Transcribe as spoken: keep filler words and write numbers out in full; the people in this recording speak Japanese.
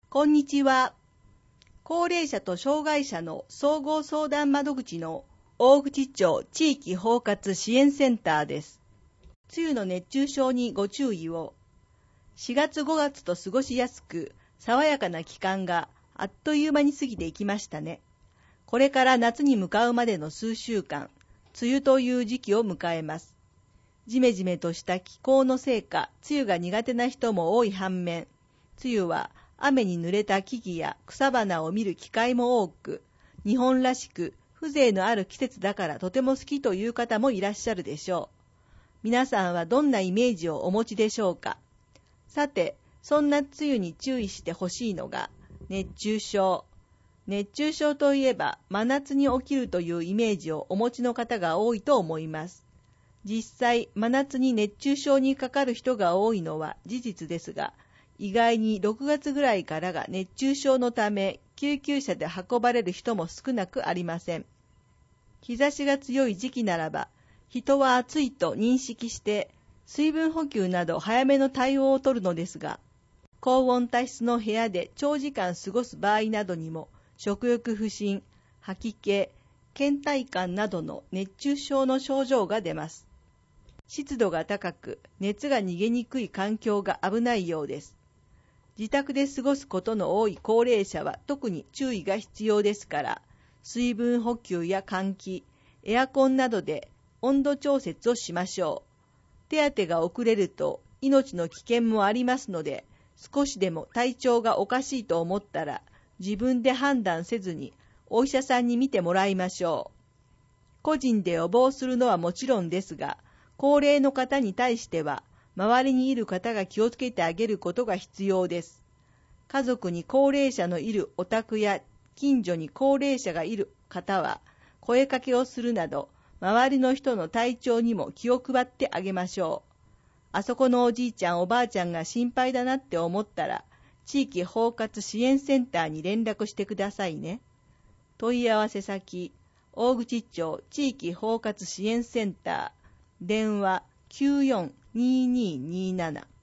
こんにちは。高齢者と障害者の総合相談窓口の大口町地域包括支援センターです。梅雨の熱中症にご注意を。しがつごがつと過ごしやすく、爽やかな期間があっという間に過ぎていきましたね。これから夏に向かうまでの数週間、梅雨という時期を迎えます。じめじめとした気候のせいか、梅雨が苦手な人も多い反面、梅雨は雨に濡れた木々や草花を見る機会も多く、日本らしく風情のある季節だからとても好きという方もいらっしゃるでしょう。皆さんはどんなイメージをお持ちでしょうか。さて、そんな梅雨に注意してほしいのが熱中症。熱中症といえば真夏に起きるというイメージをお持ちの方が多いと思います。実際、真夏に熱中症にかかる人が多いのは事実ですが、意外にろくがつぐらいからが熱中症のため救急車で運ばれる人も少なくありません。日差しが強い時期ならば、人は暑いと認識して水分補給など早めの対応を取るのですが、高温多湿の部屋で長時間過ごす場合などにも食欲不振、吐き気、倦怠感などの熱中症の症状が出ます。湿度が高く熱が逃げにくい環境が危ないようです。自宅で過ごすことの多い高齢者は特に注意が必要ですから、水分補給や換気、エアコンなどで温度調節をしましょう。手当てが遅れると命の危険もありますので、少しでも体調がおかしいと思ったら、自分で判断せずにお医者さんに診てもらいましょう。個人で予防するのはもちろんですが、高齢の方に対しては、周りにいる方が気をつけてあげることが必要です。家族に高齢者のいるお宅や近所に高齢者がいる方は、声かけをするなど、周りの人の体調にも気を配ってあげましょう。あそこのおじいちゃんおばあちゃんが心配だなって思ったら、地域包括支援センターに連絡してくださいね。問い合わせ先、大口町地域包括支援センター、電話きゅうよんにーにーにーなな。